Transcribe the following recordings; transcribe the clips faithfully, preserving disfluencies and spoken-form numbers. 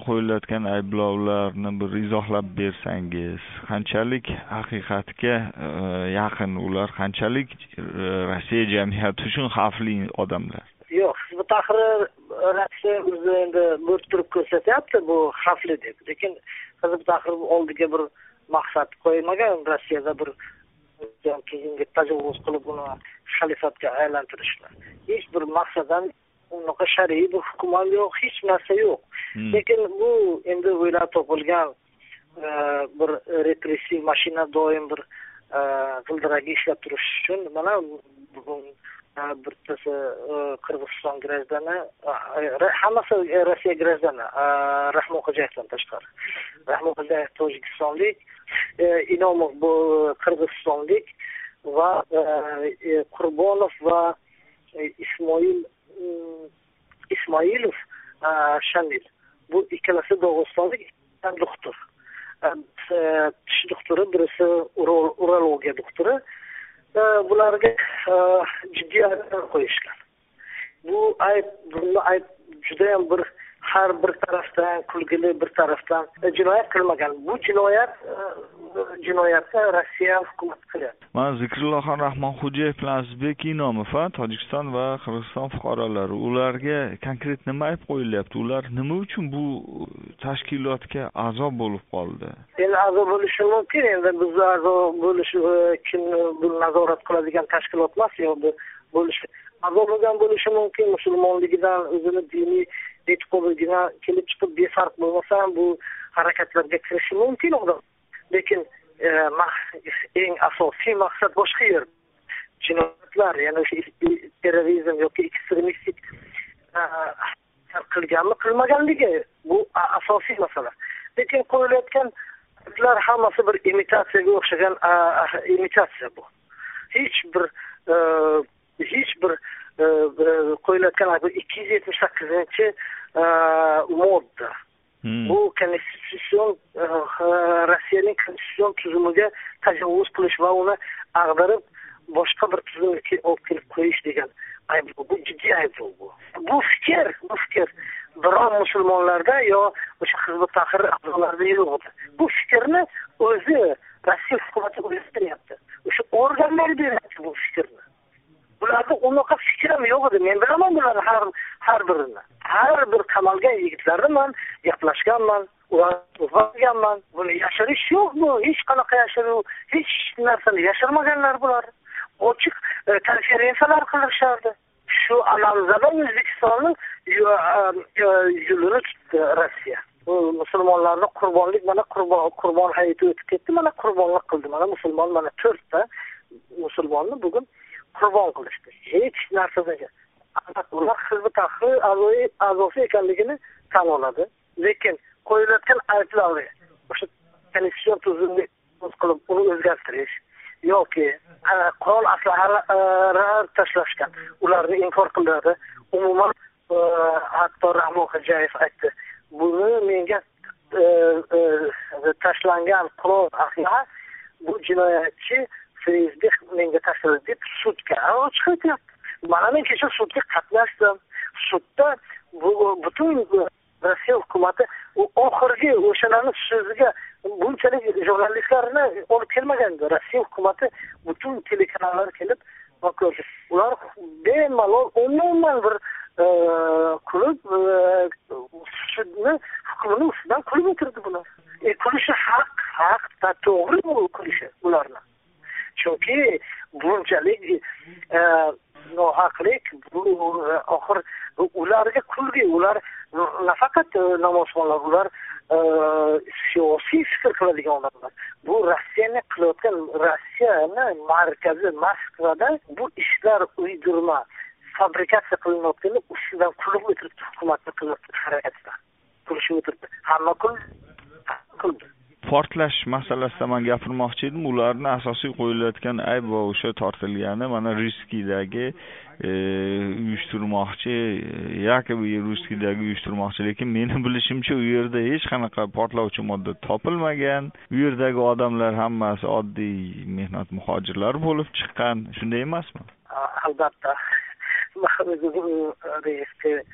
qo'yilayotgan ayblovlarni bir izohlab bersangiz, qanchalik haqiqatga yaqin ular, qanchalik Rossiya jamiyati uchun xavfli odamlar? Yo'q, Hizb ut-Tahrir Rossiya o'zi endi bo'rttirib ko'rsatyapti bu xavfli deb. Lekin Hizb ut-Tahrir oldiga bir maqsad qo'ymagan, Rossiyada bir tuzumga tajovuz qilib uni xalifatga aylantirishlar. Hech bir maqsaddan unaqa shar'iy bir hukm yo'q, hech narsa yo'q. Lekin bu endi o'ylab topilgan bir repressiv mashina doim bir g'ildiragi ishlab turish uchun mana bugun bittasi Qirg'iziston grajdani, hammasi Rossiya grajdani, Rahmon Xo'jayevdan tashqari. Rahmon Xo'jayev tojikistonlik, Inomov bu qirg'izistonlik va Qurbonov va Ismoil Ismoilov Shamil. Bu ikkalasi Dog'istonlik, doktor. Tish doktori, birisi urologiya doktori. Bularga jiddiy ayblar qo'yishgan. Bu ayb, bunda ayb juda ham bir har bir tarafdan kulgili, bir tarafdan jinoyat qilmagan. Bu jinoyat jinoyatni Rossiya hukumat qilyapti. Mana Zikrullohxon Rahmonxo'jayev bilan Azizbek Inomov, Tojikiston va Qirg'iziston fuqarolari, ularga konkret nima ayb qo'yilyapti? Ular nima uchun bu tashkilotga a'zo bo'lib qoldi? Endi a'zo bo'lishi mumkin, endi biz a'zo bo'lish kim bu nazorat qiladigan tashkilot emas, yo bu bo'lishi a'zo bo'lgan bo'lishi mumkin, musulmonligidan, o'zini diniy e'tiqodidan kelib chiqib befarq bo'lmasa ham bu harakatlarga kirishi mumkin odam. Lekin eng asosiy maqsad boshqa yer. Jinoyatlar, ya'ni o'sha terrorizm yoki ekstremistik qilganmi, qilmaganligi bu asosiy masala. Lekin qo'yilayotgan bular hammasi bir imitatsiyaga o'xshagan imitatsiya bu. Hech bir hech bir qo'yilayotgan bu ikki yuz yetmish sakkizinchi modda. Bu konstitutsion Rossiyaning konstitutsion tuzumiga tajovuz qilish va uni ag'darib boshqa bir tuzumga olib kelib qo'yish degan ayb bu. Bu jiddiy ayb bu. Bu fikr, bu fikr biron musulmonlarda yo o'sha Hizb ut-Tahrir a'zolarida yo'q. Bu fikrni o'zi Rossiya hukumati o'zlashtiryapti. O'sha organlar beryapti bu fikrni. Bularda unaqa fikr ham yo'q edi. Men bilaman bularni har har birini. Har bir qamalgan yigitlarni men gaplashganman, ularni buni yashirish yo'q bu. Hech qanaqa yashiruv, hech narsani yashirmaganlar bular. Ochiq konferensiyalar qilishardi. Shu alamzada O'zbekistonni yo'lini tutdi Rossiya. Bu musulmonlarni qurbonlik, mana qurbon qurbon hayiti o'tib ketdi, mana qurbonlik qildi. Mana musulmon mana to'rtta musulmonni bugun qurbon qilishdi. Hech narsaga. Ular Hizb ut-Tahrir a'zosi ekanligini tan oladi. Lekin qo'yilayotgan ayblovlar o'sha konstitutsion tuzumni qilib uni o'zgartirish yoki qurol aslahalar tashlashgan, ularni inkor qiladi. Umuman hatto Rahmon Xo'jayev aytdi, buni menga tashlangan qurol aslaha bu jinoyatchi Feyzbek menga tashladi deb sudga chiqyapti. Mana men kecha sudga qatnashdim. Sudda bu butun Rossiya hukumati u oxirgi o'shalarning so'ziga bunchalik jurnalistlarni olib kelmagandi. Rossiya hukumati butun telekanallar kelib ko'rdi. Ular bemalol umuman bir kulib sudni hukmini ustidan kulib o'tirdi bular. E kulishi haq, haq, to'g'ri bu kulishi ularni. Chunki bunchalik nohaqlik bu oxir ularga kulgi, ular nafaqat namozxonlar, ular siyosiy fikr qiladigan odamlar. Bu Rossiyani qilayotgan, Rossiyani markazi Moskvada bu ishlar uydirma, fabrikatsiya qilinayotgani ustidan kulib o'tiribdi hukumatni qilayotgan harakatda. Kulishib o'tiribdi. Hamma kul qildi. Portlash masalasida men gapirmoqchi edim. Ularning asosiy qo'yilayotgan ayb va o'sha tortilgani mana Riskidagi uyushtirmoqchi, Yakobi Riskidagi uyushtirmoqchi, lekin meni bilishimcha u yerda hech qanaqa portlovchi modda topilmagan. U yerdagi odamlar hammasi oddiy mehnat muhojirlar bo'lib chiqqan. Shunday emasmi? Albatta.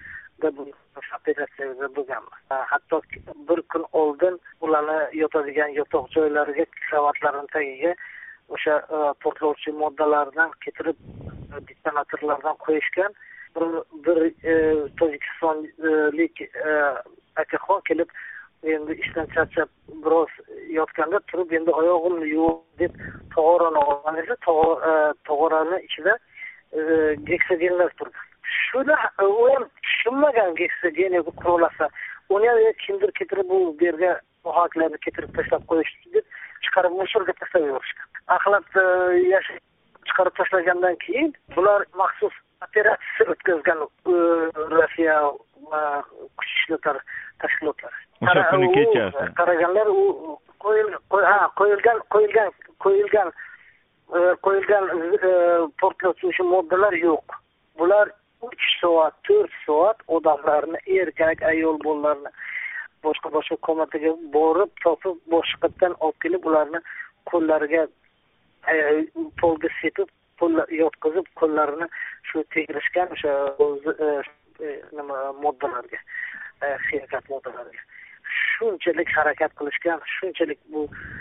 bu operatsiyada bo'lganmiz. Hatto bir kun oldin ularni yotadigan yotoq joylariga, kravatlarning tagiga o'sha portlovchi moddalardan keltirib detonatorlardan qo'yishgan. Bir, bir e, tojikistonlik e, akaxon kelib endi ishdan charchab biroz yotganda turib endi oyog'imni yuvib deb tog'orani olgan esa tog'orani ichida geksogenlar turdi. Shuni u ham tushunmagan geksogen qurilasa uni ham kimdir keltirib bu yerga muhoklarni keltirib tashlab qo'yishdi deb chiqarib musorga tashlab yuborishgan. Axlat yashib chiqarib tashlagandan keyin bular maxsus operatsiya o'tkazgan Rossiya kuch ishlatgan tashkilotlar. O'sha kuni kechasi qaraganlar u qo'yilgan qo'yilgan qo'yilgan qo'yilgan qo'yilgan portlovchi moddalar yo'q. Bular uch soat, to'rt soat odamlarni, erkak, ayol bolalarni boshqa boshqa komataga borib, topib, boshqatdan olib kelib, ularni qo'llariga polga sepib, qo'llar yotqizib, qo'llarini shu tegirishgan o'sha nima moddalarga, xiyonat moddalariga. Shunchalik harakat qilishgan, shunchalik bu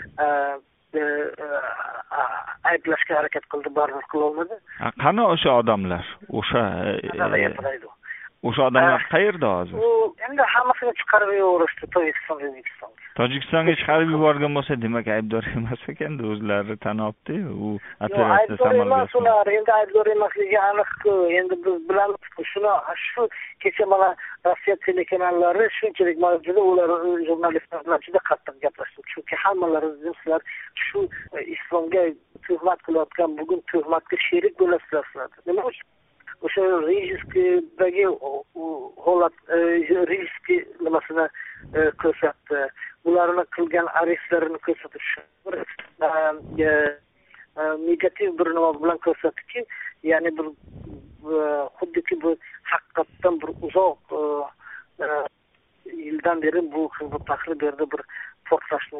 ayblashga harakat qildi, baribir qila olmadi. Qani o'sha odamlar? O'sha o'sha odamlar qayerda hozir? U endi hammasini chiqarib yuborishdi Tojikistonga, O'zbekistonga. Tojikistonga chiqarib yuborgan bo'lsa, demak aybdor emas ekan, o'zlari tan olibdi-yu, u operatsiya samolyoti. Ular endi aybdor emasligi aniq-ku. Endi biz bilamiz-ku, shuni shu kecha mana Rossiya telekanallari shunchalik mavzuda ular jurnalistlar bilan juda qattiq gaplashdi. Chunki hammalari sizlar shu islomga tuhmat qilayotgan, bugun tuhmatga sherik bo'lasizlar sizlar. Nima uchun? O'sha Rijskdagi holat, Rijski nimasini ko'rsatdi. Ularni qilgan arestlarini ko'rsatib, negativ bir nima bilan ko'rsatdiki, ya'ni bir xuddiki bu haqiqatdan bir uzoq yildan beri bu Hizbut Tahrir berdi bir portlashni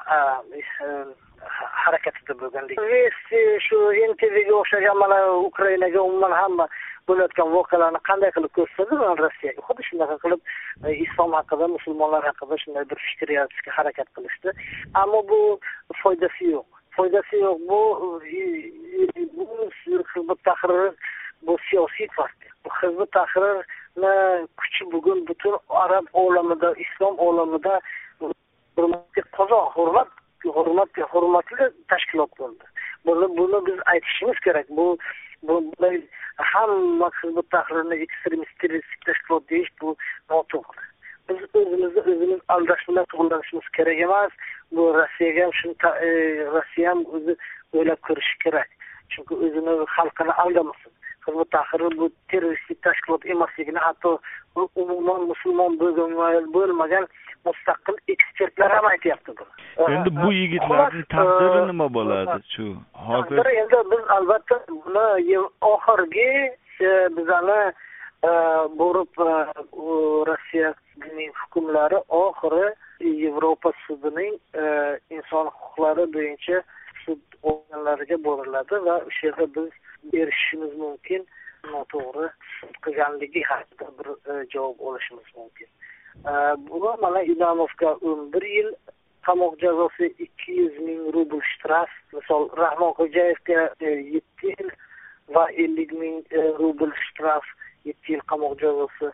harakatida bo'lgandek. Shu N T V'ga o'xshagan mana Ukrainaga umuman hamma bo'layotgan voqealarni qanday qilib ko'rsatdi Rossiyaga. Xuddi shunday qilib islom haqida, musulmonlar haqida shunday bir fikr yaratishga harakat qilishdi. Ammo bu foydasi yo'q. Foydasi yo'q. Bu bu Hizbut Tahrir bu siyosiy partiya. Bu Hizbut Tahrirni kuchi bugun butun arab olamida, islom olamida hurmatga qozoq, hurmat hurmat hurmatli tashkilot bo'ldi. Buni buni biz aytishimiz kerak. Bu bu hamma Hizbut Tahrirni ekstremist terroristik tashkilot deyish bu noto'g'ri. Biz o'zimizni o'zimiz aldash bilan to'g'rilanishimiz kerak emas. Bu Rossiyaga ham shuni Rossiya ham o'zi o'ylab ko'rishi kerak. Chunki o'zini xalqini aldamasin. Hizbut Tahrir bu terroristik tashkilot emasligini hatto umuman musulmon bo'lmagan mustaqil ekspertlar ham aytyapti buni. Endi bu yigitlarning taqdiri nima bo'ladi shu? Hozir endi biz albatta buni oxirgi bizani borib Rossiyaning hukumlari oxiri Yevropa sudining inson huquqlari bo'yicha sud organlariga boriladi va o'sha yerda biz berishimiz mumkin, noto'g'ri qilganligi haqida bir javob olishimiz mumkin. Bu mana Idamovga o'n bir yil qamoq jazosi, ikki yuz ming rubl shtraf, misol Rahmon Xo'jayevga yetti yil va ellik ming rubl shtraf, yetti yil qamoq jazosi,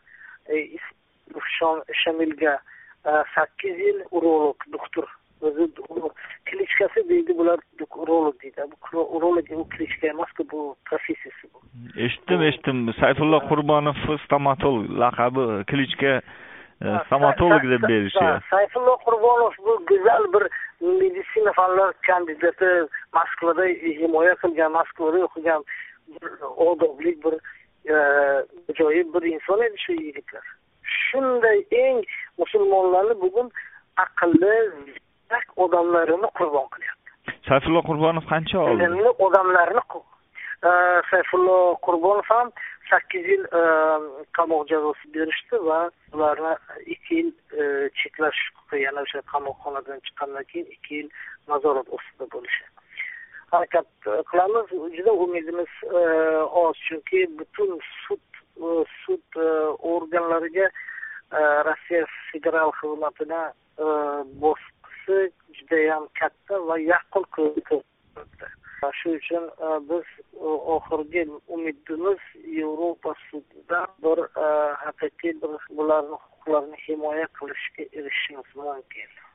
Shamilga sakkiz yil, urolog doktor o'zi klichkasi deydi, bular urolog deydi. Bu urolog bu klichka emas-ku, bu professiyasi bu. Eshitdim, eshitdim. Sayfullo Qurbonov stomatolog laqabi klichka stomatolog deb berishyapti. Sayfullo Qurbonov bu go'zal bir meditsina fanlari kandidati, Moskvada himoya qilgan, Moskvada o'qigan bir odobli bir ajoyib bir inson edi shu yigitlar. Shunday eng musulmonlarni bugun aqlli odamlarini qurbon qilyapti. Sayfullo Qurbonov qancha oldi? Bilimli odamlarni Sayfullo Qurbonov ham sakkiz yil qamoq jazosi berishdi va ularni ikki yil cheklash huquqi, yana o'sha qamoqxonadan chiqqandan keyin ikki yil nazorat ostida bo'lishi. Harakat qilamiz, juda umidimiz oz, chunki butun sud sud organlariga Rossiya federal xizmatini bosqisi judayam katta va yaqqol ko'rinmoqda. Shu uchun biz oxirgi umidimiz Yevropa sudidan bir haqiqiy bir bularning huquqlarini himoya qilishga erishishimiz mumkin.